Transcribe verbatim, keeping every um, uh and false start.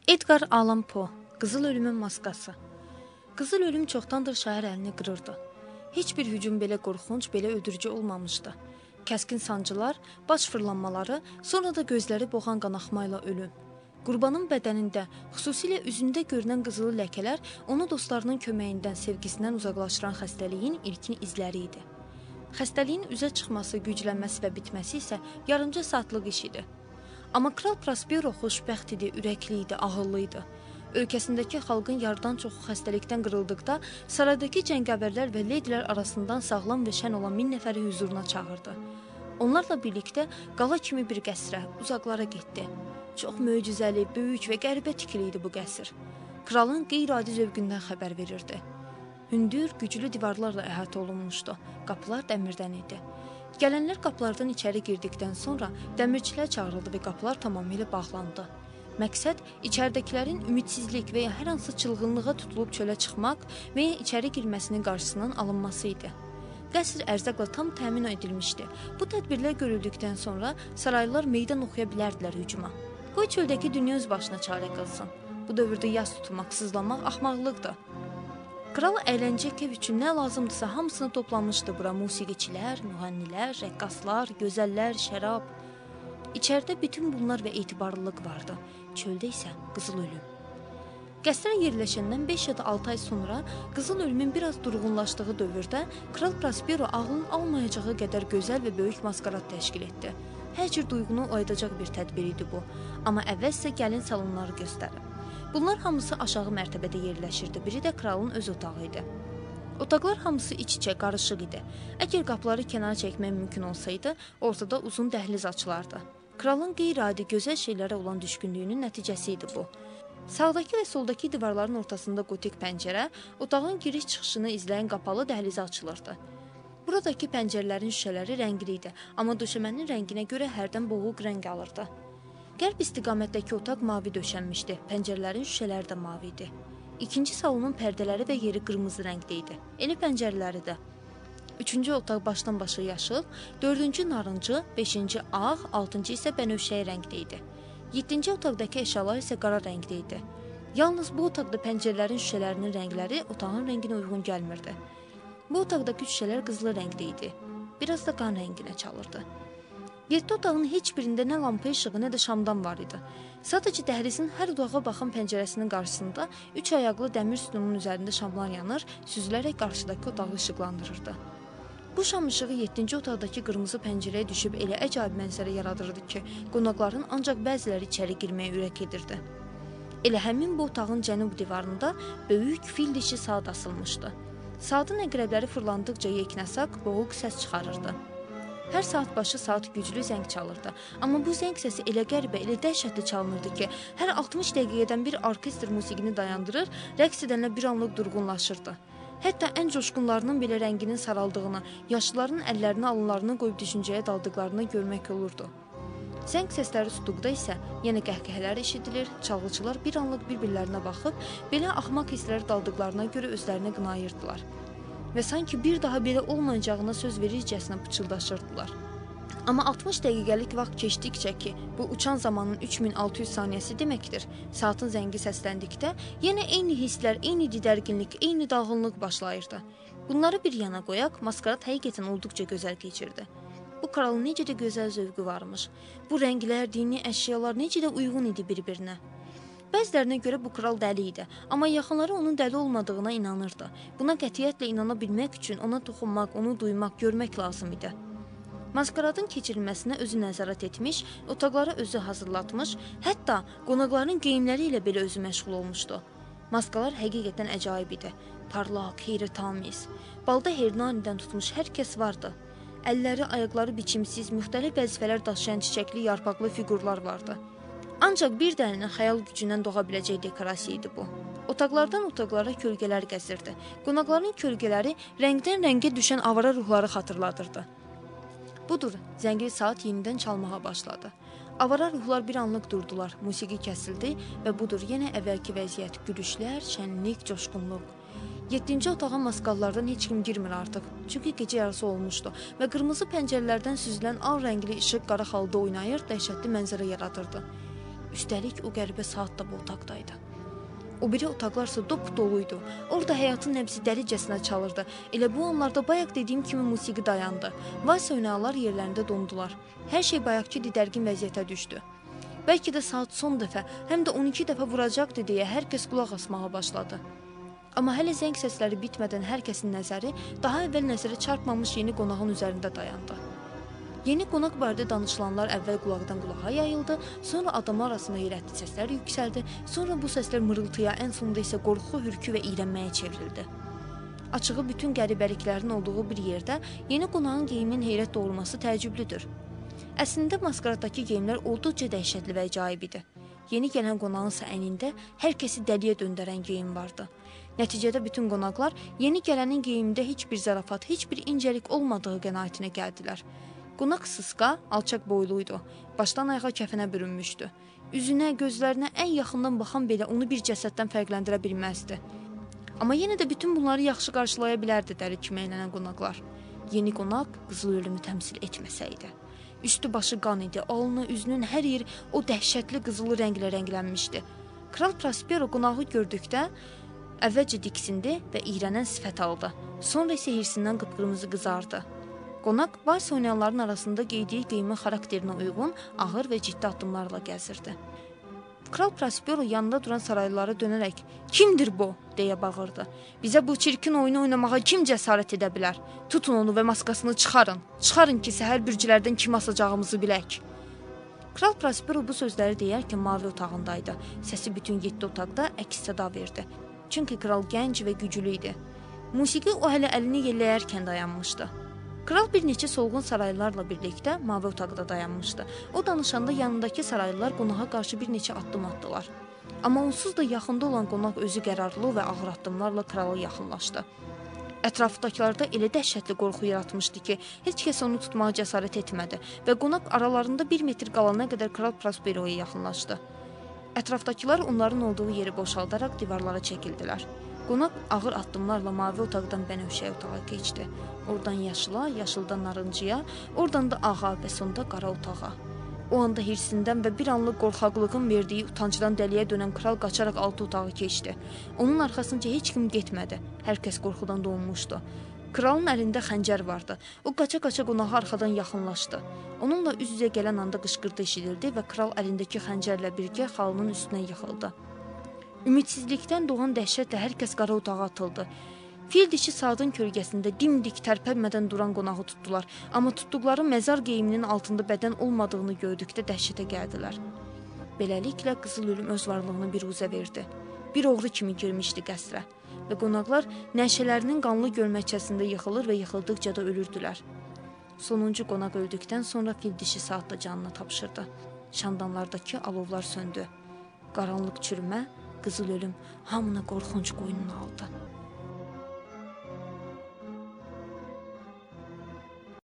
Edgar Allan Poe, Qızıl Ölümün maskası. Qızıl Ölüm çoxdandır şair əlini qırırdı. Heç bir hücum belə qorxunc, belə öldürücü olmamışdı. Kəskin sancılar, baş fırlanmaları, sonra da gözləri boğan qanaxmayla ölüm. Qurbanın bədənində, xüsusilə üzündə görünən qızılı ləkələr onu dostlarının köməyindən, sevgisindən uzaqlaşdıran xəstəliyin ilkin izləri idi. Xəstəliyin üzə çıxması, güclənməsi və bitməsi isə yarımca saatlıq iş idi. Amma Kral Prospero xoşbəxt idi, ürəkli idi, ağıllı idi. Ölkəsindəki xalqın yarıdan çoxu xəstəlikdən qırıldıqda saraydakı cəngavərlər və leydilər arasından sağlam və şən olan min nəfəri hüzuruna çağırdı. Onlarla birlikdə qala kimi bir qəsrə, uzaqlara getdi. Çox möcüzəli, böyük və qəribə tikili idi bu qəsr. Kralın qeyri-adi zövqündən xəbər verirdi. Hündür, güclü divarlarla əhatə olunmuşdu. Qapılar dəmirdən idi. Gələnlər qapılardan içəri girdikdən sonra dəmirçilər çağırıldı və qapılar tamamilə bağlandı. Məqsəd içəridəkilərin ümidsizlik və ya hər hansı çılğınlığa tutulub çölə çıxmaq və ya içəri girməsinin qarşısının alınması idi. Qəsr ərzaqla tam təmin edilmişdi. Bu tədbirlər görüldükdən sonra saraylılar meydan oxuya bilərdilər hücuma. Qoy çöldəki dünya öz başına çarə qılsın. Bu dövrdə yas tutmaq, sızlamaq axmaqlıqdır. Kral əyləncə kev üçün nə lazımdırsa hamısını toplamışdı bura. Musiqiçilər, müğənnilər, rəqqaslar, gözəllər, şərab. İçəridə bütün bunlar və etibarlılıq vardı. Çöldə isə Qızıl Ölüm. Qəsrə yerləşəndən beş ya da altı ay sonra Qızıl Ölümün biraz durğunlaşdığı dövrdə Kral Prospero ağlın almayacağı qədər gözəl və böyük maskarad təşkil etdi. Hər cür duyğunu oyadacaq bir tədbir idi bu. Amma əvvəlsə gəlin salonları göstərir. Bunlar hamısı aşağı mərtəbədə yerləşirdi. Biri də kralın öz otağı idi. Otaqlar hamısı iç-içə, qarışıq idi. Əgər qapıları kənara çəkmək mümkün olsaydı, ortada uzun dəhliz açılardı. Kralın qeyri-adi gözəl şeylərə olan düşkünlüyünün nəticəsi idi bu. Sağdakı və soldakı divarların ortasında qotik pəncərə, otağın giriş-çıxışını izləyən qapalı dəhlizi açılırdı. Buradakı pəncərələrin şüşələri rəngli idi, amma döşəmənin rənginə görə hərdən boğuq rəng alırdı. Qərb istiqamətdəki otaq mavi döşənmişdi, pəncərələrin şüşələri də mavi idi. İkinci salonun pərdələri və yeri qırmızı rəngdə idi, elə pəncərələri də. Üçüncü otaq başdan başa yaşıl, dördüncü narıncı, beşinci ağ, altıncı isə bənövşəyi rəngdə idi. Yeddinci otaqdakı əşyalar isə qara rəngdə idi. Yalnız bu otaqda pəncərələrin şüşələrinin rəngləri otağın rənginə uyğun gəlmirdi. Bu otaqdakı şüşələr qızılı rəngdə idi, biraz da qan rənginə çalırdı. Yeddi otağın heç birində nə lampa işığı, nə də şamdan var idi. Sadəcə dəhlizin hər otağa baxan pəncərəsinin qarşısında üç ayaqlı dəmir sütunun üzərində şamlar yanır, süzülərək qarşıdakı otağı işıqlandırırdı. Bu şam işığı yeddinci otaqdakı qırmızı pəncərəyə düşüb elə əcaib mənzərə yaradırdı ki, qonaqların ancaq bəziləri içəri girməyə ürək edirdi. Elə həmin bu otağın cənub divarında böyük fil dişi saat asılmışdı. Saatın əqrəbləri fırlandıqca yeknəsaq, boğuq səs çıxarırdı. Hər saat başı saat güclü zəng çalırdı. Amma bu zəng səsi elə qəribə, elə dəhşətli çalınırdı ki, hər altmış dəqiqədən bir orkestr musiqini dayandırır, rəqs edənlər bir anlıq durğunlaşırdı. Hətta ən coşqunlarının belə rənginin saraldığını, yaşlıların əllərini alınlarını qoyub düşüncəyə daldıqlarını görmək olurdu. Zəng səsləri tutduqda isə yenə qəhqəhələr eşidilir, çalğıçılar bir anlıq bir-birlərinə baxıb, belə axmaq hisslər daldıqlarına görə özlərini qınayırdılar. Və sanki bir daha belə olmayacağına söz verircəsinə pıçıldaşırdılar. Amma altmış dəqiqəlik vaxt keçdikcə ki, bu uçan zamanın üç min altı yüz saniyəsi deməkdir, saatın zəngi səsləndikdə yenə eyni hisslər, eyni didərginlik, eyni dalğınlıq başlayırdı. Bunları bir yana qoyaq, maskarad həqiqətən olduqca gözəl keçirdi. Bu kralın necə də gözəl zövqü varmış. Bu rənglər, dini əşyalar necə də uyğun idi bir-birinə. Bəzilərinə görə bu kral dəli idi, amma yaxınları onun dəli olmadığına inanırdı. Buna qətiyyətlə inana bilmək üçün ona toxunmaq, onu duymaq, görmək lazım idi. Maskaradın keçirilməsinə özü nəzarət etmiş, otaqları özü hazırlatmış, hətta qonaqların geyimləri ilə belə özü məşğul olmuşdu. Maskalar həqiqətən əcaib idi. Parlaq, heyrətamiz. Balda hernanidən tutmuş hər kəs vardı. Əlləri, ayaqları biçimsiz, müxtəlif vəzifələr daşıyan çiçəkli, yarpaqlı fiqurlar vardı. Ancaq bir dəlinin xəyal gücündən doğa biləcək dekorasiya idi bu. Otaqlardan otaqlara kölgələr gəzirdi. Qonaqların kölgələri rəngdən rəngə düşən avara ruhları xatırladırdı. Budur, zəngli saat yenidən çalmağa başladı. Avara ruhlar bir anlıq durdular, musiqi kəsildi və budur yenə əvvəlki vəziyyət, gülüşlər, şənlik, coşqunluq. Yeddinci otağa maskallardan heç kim girmir artıq, çünki gecə yarısı olmuşdu və qırmızı pəncərələrdən süzülən al rəngli işıq qara xalda oynayır, dəhşətli mənzərə yaradırdı. Üstəlik o qəribə saat da bu otaqdaydı. O biri otaqlarsa dop doluydu. Orada həyatın nəbzi dəlicəsinə çalırdı. Elə bu anlarda bayaq dediyim kimi musiqi dayandı. Vals oynayanlar yerlərində dondular. Hər şey bayaqki didərgin vəziyyətə düşdü. Bəlkə də saat son dəfə, həm də on iki dəfə vuracaqdı deyə hər kəs qulaq asmağa başladı. Amma hələ zəng səsləri bitmədən hər kəsin nəzəri daha əvvəl nəzərə çarpmamış yeni qonağın üzərində dayandı. Yeni qonaq barədə danışılanlar əvvəl qulaqdan qulağa yayıldı, sonra adamlar arasında heyrətli səslər yüksəldi, sonra bu səslər mırıltıya, ən sonunda isə qorxu, hürkü və iyrənməyə çevrildi. Açığı bütün qəribəliklərin olduğu bir yerdə yeni qonağın geyiminin heyrət doğurması təəccüblüdür. Əslində maskaraddakı geyimlər olduqca dəhşətli və əcaib idi. Yeni gələn qonağın isə əynində hər kəsi dəliyə döndərən geyim vardı. Nəticədə bütün qonaqlar yeni gələnin geyimində heç bir zarafat, heç bir incəlik olmadığı qənaətinə gəldilər. Qonaq sısqa, alçaq boyluydu. Başdan ayağa kəfənə bürünmüşdü. Üzünə, gözlərinə ən yaxından baxan belə onu bir cəsəddən fərqləndirə bilməzdi. Amma yenə də bütün bunları yaxşı qarşılaya bilərdi dəli kimi eynənən qonaqlar. Yeni qonaq qızıl ölümü təmsil etməsəydi. Üstü başı qan idi, alnı, üzünün hər yeri o dəhşətli qızılı rənglə rənglənmişdi. Kral Prospero qonağı gördükdə əvvəlcə diksindi və iyrənən sifət aldı. Sonra isə hirsindən qıpqırmızı qızardı. Qonaq vals oynayanların arasında geydiyi geyimin xarakterinə uyğun ağır və ciddi addımlarla gəzirdi. Kral Prospero yanında duran saraylılara dönərək "Kimdir bu?" deyə bağırdı. "Bizə bu çirkin oyunu oynamağa kim cəsarət edə bilər? Tutun onu və maskasını çıxarın. Çıxarın ki, səhər bürcülərdən kim asacağımızı bilək." Kral Prospero bu sözləri deyərkən mavi otağındaydı. Səsi bütün yeddi otaqda əks-səda verdi. Çünki kral gənc və güclü idi. Musiqi o hələ əlini yelləyərkən dayanmışdı. Kral bir neçə solğun saraylılarla birlikdə mavi otaqda dayanmışdı. O danışanda yanındakı saraylılar qonağa qarşı bir neçə addım atdılar. Amma onsuz da yaxında olan qonaq özü qərarlı və ağır addımlarla krala yaxınlaşdı. Ətrafdakılarda elə dəhşətli qorxu yaratmışdı ki, heç kəs onu tutmağa cəsarət etmədi və qonaq aralarında bir metr qalana qədər Kral Prospero'ya yaxınlaşdı. Ətrafdakılar onların olduğu yeri boşaldaraq divarlara çəkildilər. Qonaq ağır addımlarla mavi otaqdan bənövşəyə otağa keçdi. Oradan yaşıla, yaşıldan narıncıya, oradan da ağa və sonda qara otağa. O anda hirsindən və bir anlıq qorxaqlığın verdiyi utancdan dəliyə dönən kral qaçaraq altı otağı keçdi. Onun arxasınca heç kim getmədi. Hər kəs qorxudan donmuşdu. Kralın əlində xəncər vardı. O qaça-qaça qonağa arxadan yaxınlaşdı. Onunla üz-üzə gələn anda qışqırtı eşidildi və kral əlindəki xəncərlə birgə xalının üstünə yıxıldı. Ümidsizlikdən doğan dəhşətlə hər kəs qara otağa atıldı. Fil dişi saatın kölgəsində dimdik tərpənmədən duran qonağı tutdular. Amma tutduqları məzar geyiminin altında bədən olmadığını gördükdə dəhşətə gəldilər. Beləliklə qızıl ölüm öz varlığını bir uzə verdi. Bir oğru kimi girmişdi qəsrə və qonaqlar nəşələrinin qanlı gölməçəsində yıxılır və yıxıldıqca da ölürdülər. Sonuncu qonaq öldükdən sonra fil dişi saat da canını tapşırdı. Şamdanlardakı alovlar söndü. Qaranlıq çürümə, qızıl ölüm hamına qorxunc qoynuna aldı.